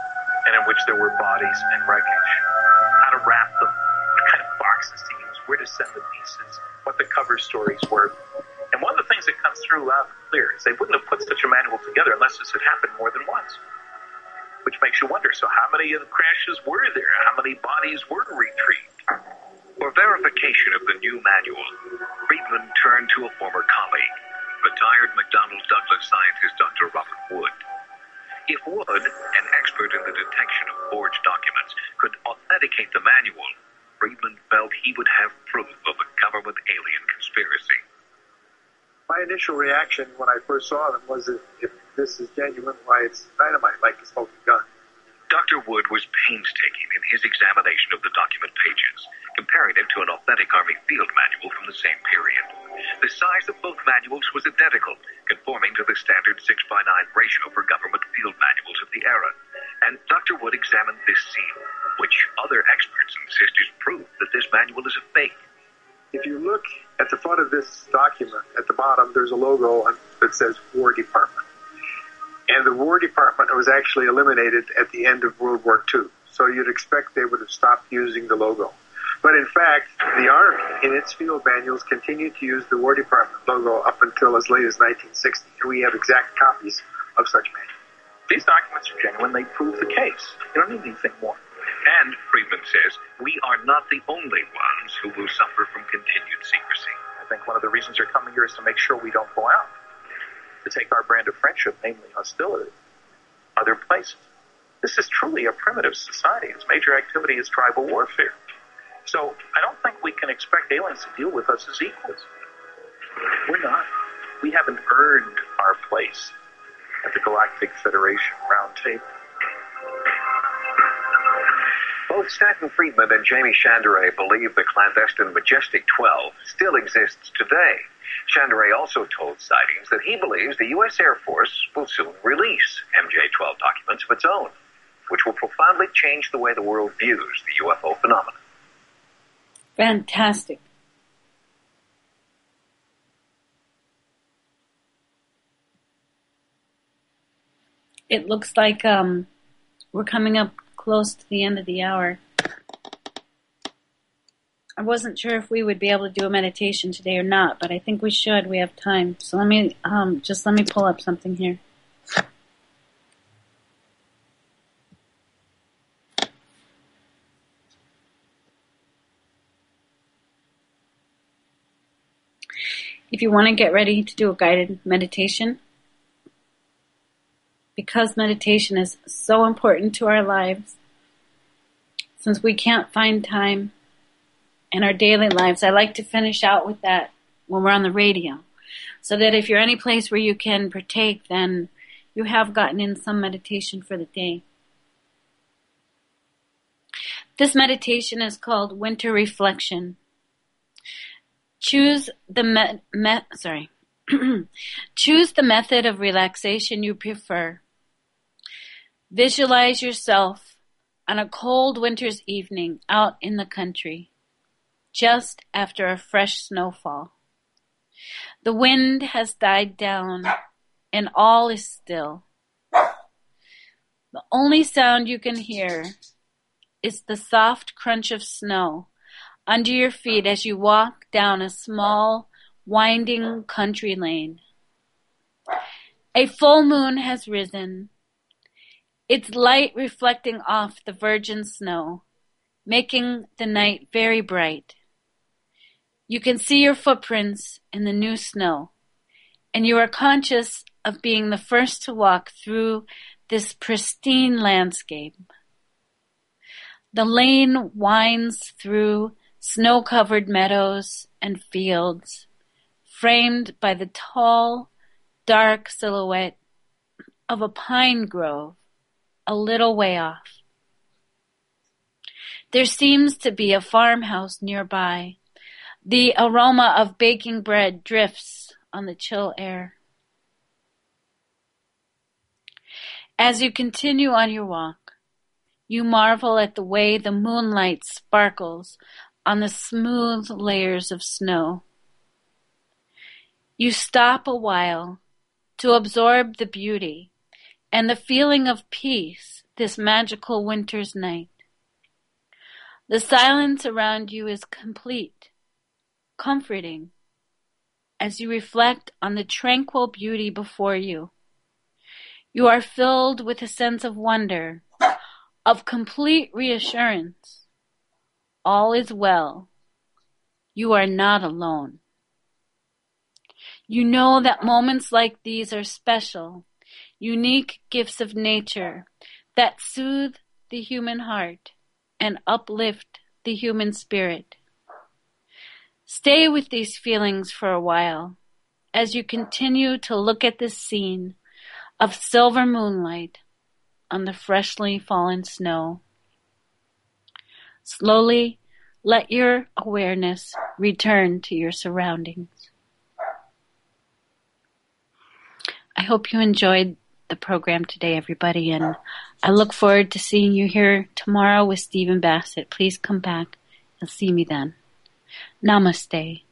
and in which there were bodies and wreckage. How to wrap them, what kind of boxes to use, where to send the pieces, what the cover stories were. And one of the things that comes through loud and clear is they wouldn't have put such a manual together unless this had happened more than once. Which makes you wonder, so how many of the crashes were there? How many bodies were retrieved? For verification of the new manual, Friedman turned to a former colleague, retired McDonnell Douglas scientist Doctor Robert Wood. If Wood, an expert in the detection of forged documents, could authenticate the manual, Friedman felt he would have proof of a government alien conspiracy. My initial reaction when I first saw them was that if this is genuine, why it's dynamite, like a smoking gun. Doctor Wood was painstaking in his examination of the document pages, comparing it to an authentic Army field manual from the same period. The size of both manuals was identical, conforming to the standard six by nine ratio for government field manuals of the era. And Doctor Wood examined this seal, which other experts insist is proof that this manual is a fake. If you look at the front of this document, at the bottom, there's a logo that says War Department. And the War Department was actually eliminated at the end of World War Two. So you'd expect they would have stopped using the logo. But in fact, the Army, in its field manuals, continued to use the War Department logo up until as late as nineteen sixty. And we have exact copies of such manuals. These documents are genuine. They prove the case. You don't need anything more. And, Friedman says, we are not the only ones who will suffer from continued secrecy. I think one of the reasons they're coming here is to make sure we don't go out. To take our brand of friendship, namely hostility, other places. This is truly a primitive society. Its major activity is tribal warfare. So I don't think we can expect aliens to deal with us as equals. We're not. We haven't earned our place at the Galactic Federation Round Table. Both Stanton Friedman and Jamie Chandray believe the clandestine Majestic twelve still exists today. Chandray also told Sightings that he believes the U S Air Force will soon release M J twelve documents of its own, which will profoundly change the way the world views the U F O phenomenon. Fantastic. It looks like um, we're coming up close to the end of the hour. I wasn't sure if we would be able to do a meditation today or not, but I think we should. We have time. So let me um, just let me pull up something here. If you want to get ready to do a guided meditation, because meditation is so important to our lives, since we can't find time in our daily lives, I like to finish out with that when we're on the radio, so that if you're any place where you can partake, then you have gotten in some meditation for the day. This meditation is called Winter Reflection. Choose the me- me- sorry. Choose the method of relaxation you prefer. Visualize yourself on a cold winter's evening out in the country, just after a fresh snowfall. The wind has died down and all is still. The only sound you can hear is the soft crunch of snow under your feet as you walk down a small, winding country lane. A full moon has risen, its light reflecting off the virgin snow, making the night very bright. You can see your footprints in the new snow, and you are conscious of being the first to walk through this pristine landscape. The lane winds through snow-covered meadows and fields, framed by the tall, dark silhouette of a pine grove a little way off. There seems to be a farmhouse nearby. The aroma of baking bread drifts on the chill air. As you continue on your walk, you marvel at the way the moonlight sparkles on the smooth layers of snow. You stop a while to absorb the beauty and the feeling of peace this magical winter's night. The silence around you is complete, comforting, as you reflect on the tranquil beauty before you. You are filled with a sense of wonder, of complete reassurance. All is well. You are not alone. You know that moments like these are special, unique gifts of nature that soothe the human heart and uplift the human spirit. Stay with these feelings for a while as you continue to look at this scene of silver moonlight on the freshly fallen snow. Slowly let your awareness return to your surroundings. I hope you enjoyed the program today, everybody, and I look forward to seeing you here tomorrow with Stephen Bassett. Please come back and see me then. Namaste.